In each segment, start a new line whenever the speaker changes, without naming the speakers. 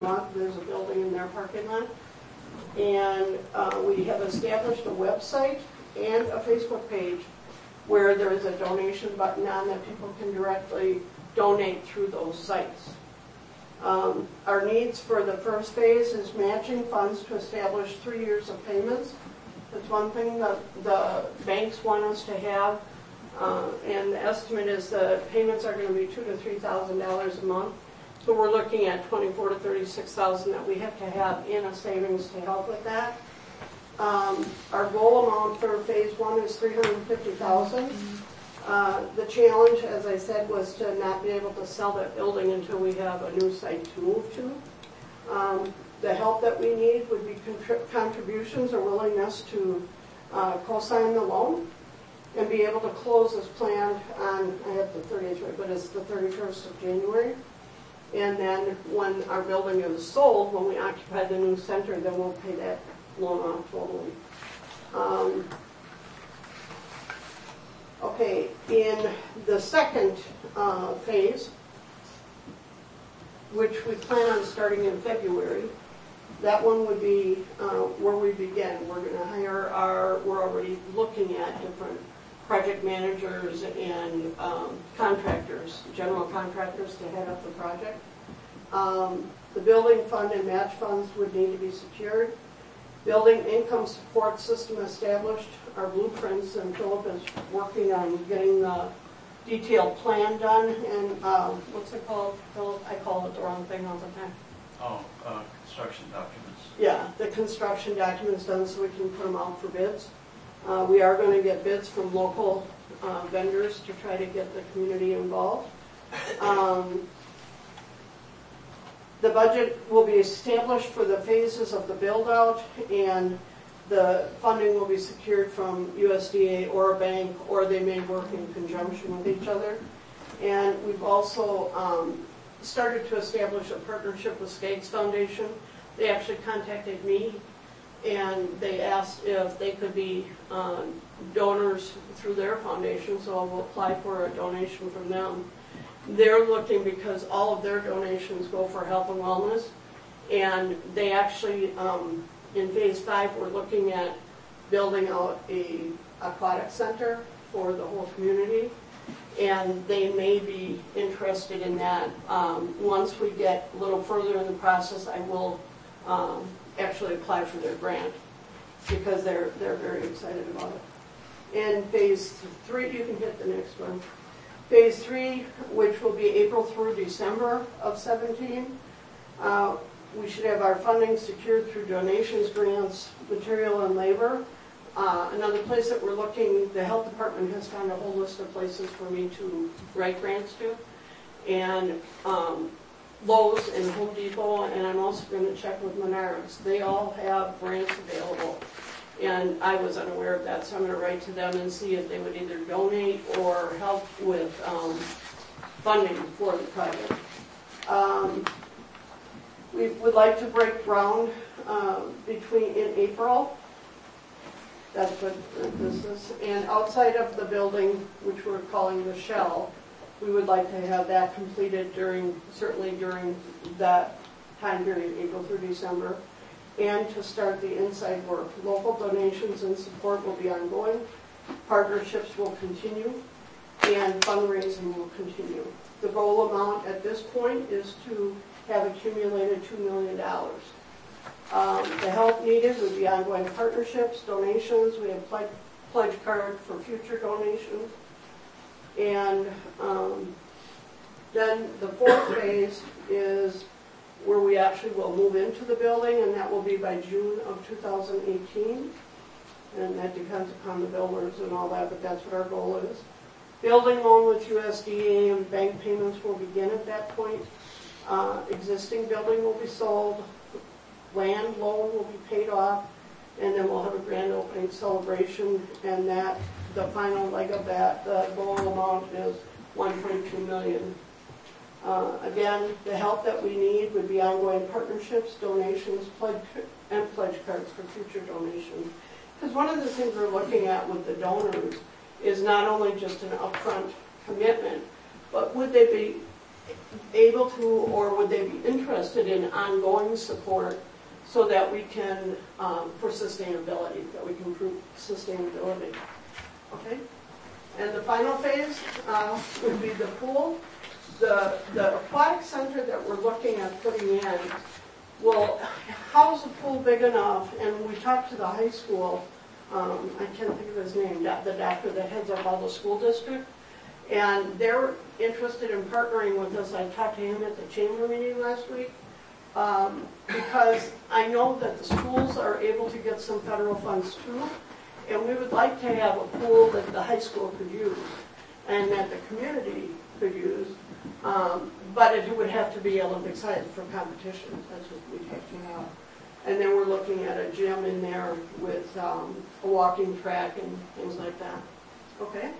lot. There's a building in their parking lot. And we have established a website and a Facebook page where there is a donation button on that people can directly donate through those sites. Our needs for the first phase is matching funds to establish 3 years of payments. That's one thing that the banks want us to have. And the estimate is the payments are going to be $2,000 to $3,000 a month. So we're looking at $24,000 to $36,000 that we have to have in a savings to help with that. Our goal amount for phase one is $350,000. The challenge, as I said, was to not be able to sell that building until we have a new site to move to. The help that we need would be contributions or willingness to co-sign the loan and be able to close as planned on, I have the 30th right, but it's the 31st of January. And then when our building is sold, when we occupy the new center, then we'll pay that loan off totally. Okay, in the second phase, which we plan on starting in February, that one would be where we begin. We're going to hire we're already looking at different project managers and contractors, general contractors to head up the project. The building fund and match funds would need to be secured. Building income support system established, our blueprints, and Philip is working on getting the detailed plan done. And what's it called, Philip? I call it the wrong thing all the time.
Oh, construction documents.
Yeah, the construction documents done so we can put them out for bids. We are going to get bids from local vendors to try to get the community involved. The budget will be established for the phases of the build-out, and the funding will be secured from USDA or a bank, or they may work in conjunction with each other. And we've also started to establish a partnership with Skaggs Foundation. They actually contacted me, and they asked if they could be donors through their foundation, so I'll apply for a donation from them. They're looking because all of their donations go for health and wellness, and they actually, in phase 5, we're looking at building out a aquatic center for the whole community, and they may be interested in that. Once we get a little further in the process, I will actually apply for their grant because they're very excited about it. And phase 3, you can hit the next one. Phase 3, which will be April through December of 17, we should have our funding secured through donations, grants, material, and labor. Another place that we're looking, the health department has found a whole list of places for me to write grants to. And Lowe's and Home Depot, and I'm also going to check with Menards. They all have grants available. And I was unaware of that, so I'm going to write to them and see if they would either donate or help with funding for the project. We would like to break ground in April. That's what this is. And outside of the building, which we're calling the shell, we would like to have that completed certainly during that time period, April through December. And to start the inside work. Local donations and support will be ongoing, partnerships will continue, and fundraising will continue. The goal amount at this point is to have accumulated $2 million. The help needed would be ongoing partnerships, donations. We have pledge card for future donations. And then the fourth phase is where we actually will move into the building, and that will be by June of 2018. And that depends upon the builders and all that, but that's what our goal is. Building loan with USDA and bank payments will begin at that point. Existing building will be sold. Land loan will be paid off, and then we'll have a grand opening celebration, and that the final leg of that, the goal amount is $1.2 million. Again, the help that we need would be ongoing partnerships, donations, and pledge cards for future donations. Because one of the things we're looking at with the donors is not only just an upfront commitment, but would they be able to, or would they be interested in ongoing support so that we can, for sustainability, that we can improve sustainability? Okay? And the final phase would be the pool. The aquatic center that we're looking at putting in will house a pool big enough, and we talked to the high school, I can't think of his name, the doctor that heads up all the school district, and they're interested in partnering with us. I talked to him at the chamber meeting last week, because I know that the schools are able to get some federal funds too, and we would like to have a pool that the high school could use and that the community could use, but it would have to be Olympic size for competition. That's what we'd have to have. And then we're looking at a gym in there with a walking track and things like that. Okay?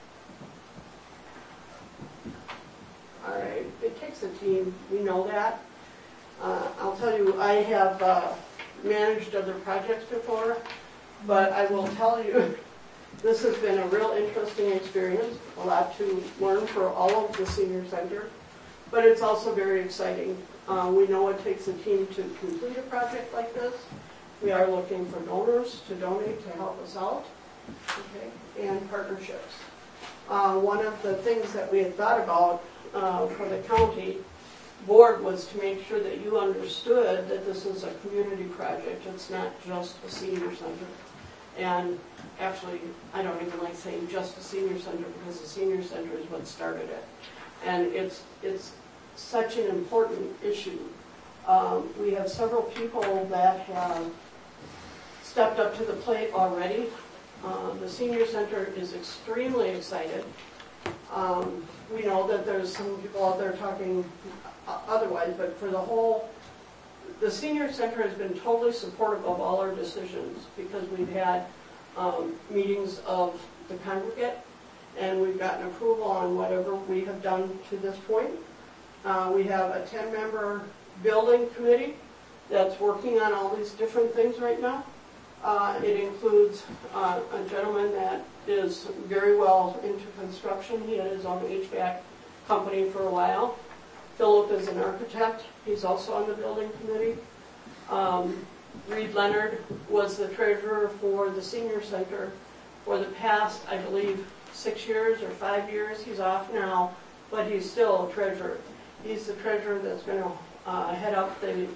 All right, it takes a team, we know that. I'll tell you, I have managed other projects before, but I will tell you, this has been a real interesting experience, a lot to learn for all of the senior center, but it's also very exciting. We know it takes a team to complete a project like this. We are looking for donors to donate to help us out, okay, and partnerships. One of the things that we had thought about for the county board was to make sure that you understood that this is a community project. It's not just a senior center. And actually, I don't even like saying just a senior center, because the senior center is what started it. And it's such an important issue. We have several people that have stepped up to the plate already. The senior center is extremely excited. We know that there's some people out there talking otherwise, but for the senior center has been totally supportive of all our decisions, because we've had meetings of the congregate, and we've gotten approval on whatever we have done to this point. We have a 10-member building committee that's working on all these different things right now. It includes a gentleman that is very well into construction. He had his own HVAC company for a while. Philip is an architect. He's also on the building committee. Reed Leonard was the treasurer for the senior center for the past, I believe, 6 years or 5 years. He's off now, but he's still a treasurer. He's the treasurer that's going to head up the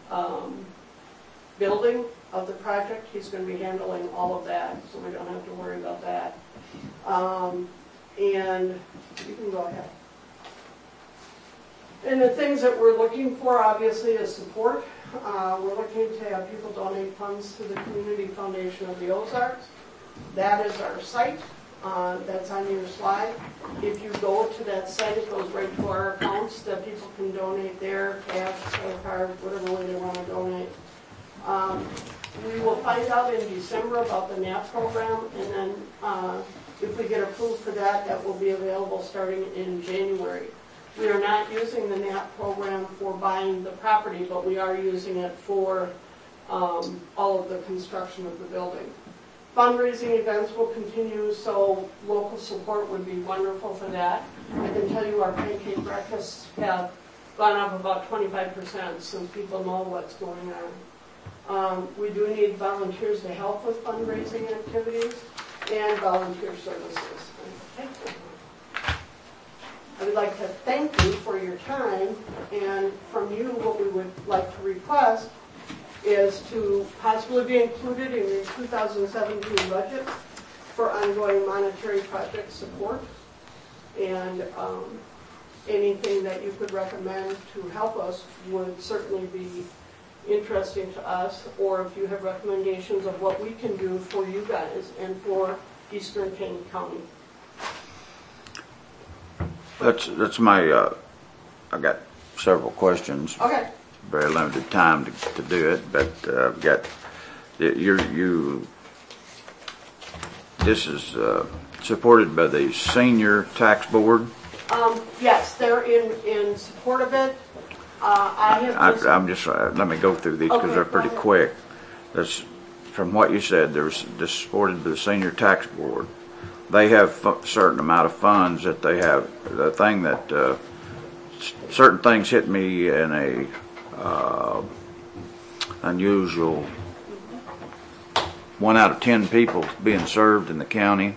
building of the project. He's going to be handling all of that, so we don't have to worry about that. And you can go ahead. And the things that we're looking for, obviously, is support. We're looking to have people donate funds to the Community Foundation of the Ozarks. That is our site. That's on your slide. If you go to that site, it goes right to our accounts that people can donate there, cash, or card, whatever way they want to donate. We will find out in December about the NAP program, and then if we get approved for that, that will be available starting in January. We are not using the NAP program for buying the property, but we are using it for all of the construction of the building. Fundraising events will continue, so local support would be wonderful for that. I can tell you our pancake breakfasts have gone up about 25% since people know what's going on. We do need volunteers to help with fundraising activities and volunteer services. I would like to thank you for your time, and from you what we would like to request is to possibly be included in your 2017 budget for ongoing monetary project support, and anything that you could recommend to help us would certainly be interesting to us, or if you have recommendations of what we can do for you guys and for Eastern King County.
That's my, I got several questions.
Okay.
Very limited time to do it, but I've got, this is supported by the Senior Tax Board?
Yes, they're in support of it.
I'm just, let me go through these because they're pretty quick. That's, from what you said, there's this supported by the Senior Tax Board. They have a certain amount of funds that they have. The thing that certain things hit me in a unusual. 1 out of 10 people being served in the county.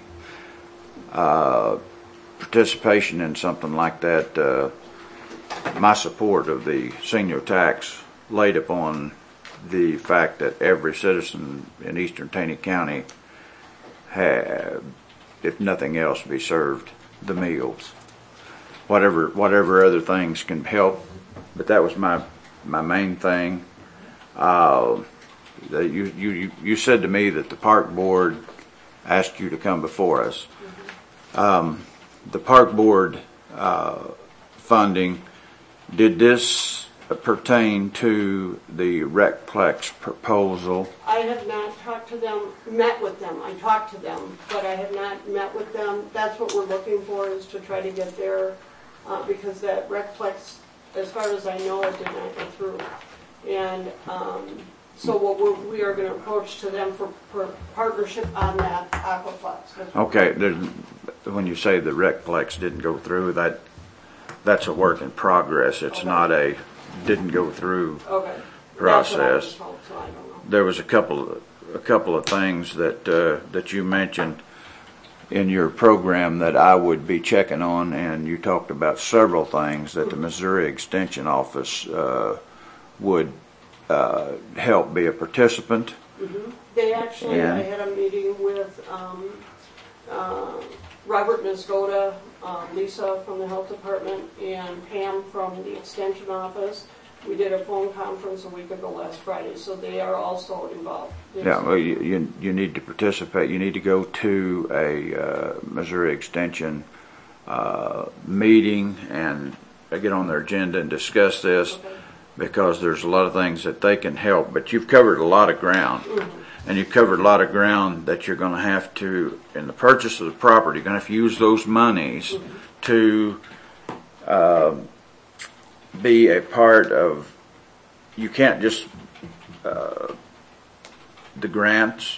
Participation in something like that. My support of the senior tax laid upon the fact that every citizen in Eastern Taney County had, if nothing else, be served the meals. Whatever other things can help, but that was my main thing. You said to me that the park board asked you to come before us. The park board funding, did this pertain to the Recplex proposal?
I have not talked to them, met with them. I talked to them, but I have not met with them. That's what we're looking for, is to try to get there, because that Recplex, as far as I know, it did not go through. And so what we are going to approach to them for partnership on that Aquaplex.
Okay, when you say the Recplex didn't go through, that's a work in progress. It's not a didn't go through process.
That's what I was told, so I don't know.
There was a couple of things that you mentioned in your program that I would be checking on, and you talked about several things that the Missouri Extension Office would help be a participant.
Mm-hmm. They actually, I had a meeting with Robert Nisgoda, Lisa from the health department, and Pam from the extension office. We did a phone conference a week ago last Friday, so they are also involved.
Yeah, well, you need to participate. You need to go to a Missouri Extension meeting and get on their agenda and discuss this, because there's a lot of things that they can help. But you've covered a lot of ground. Mm-hmm. And you've covered a lot of ground that you're going to have to, in the purchase of the property, you're going to have to use those monies to be a part of. You can't just the grants.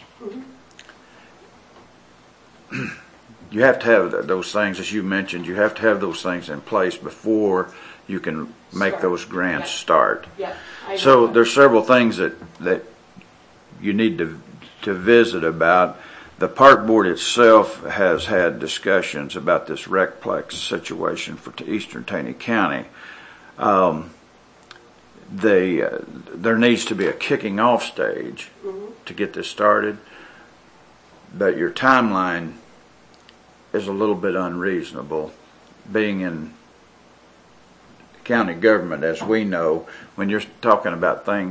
You have to have those things, as you mentioned. You have to have those things in place before you can make those grants start.
Yeah.
So there's several things that you need to visit about. The park board itself has had discussions about this Recplex situation for Eastern Taney County. There needs to be a kicking off stage to get this started, but your timeline is a little bit unreasonable. Being in county government, as we know, when you're talking about things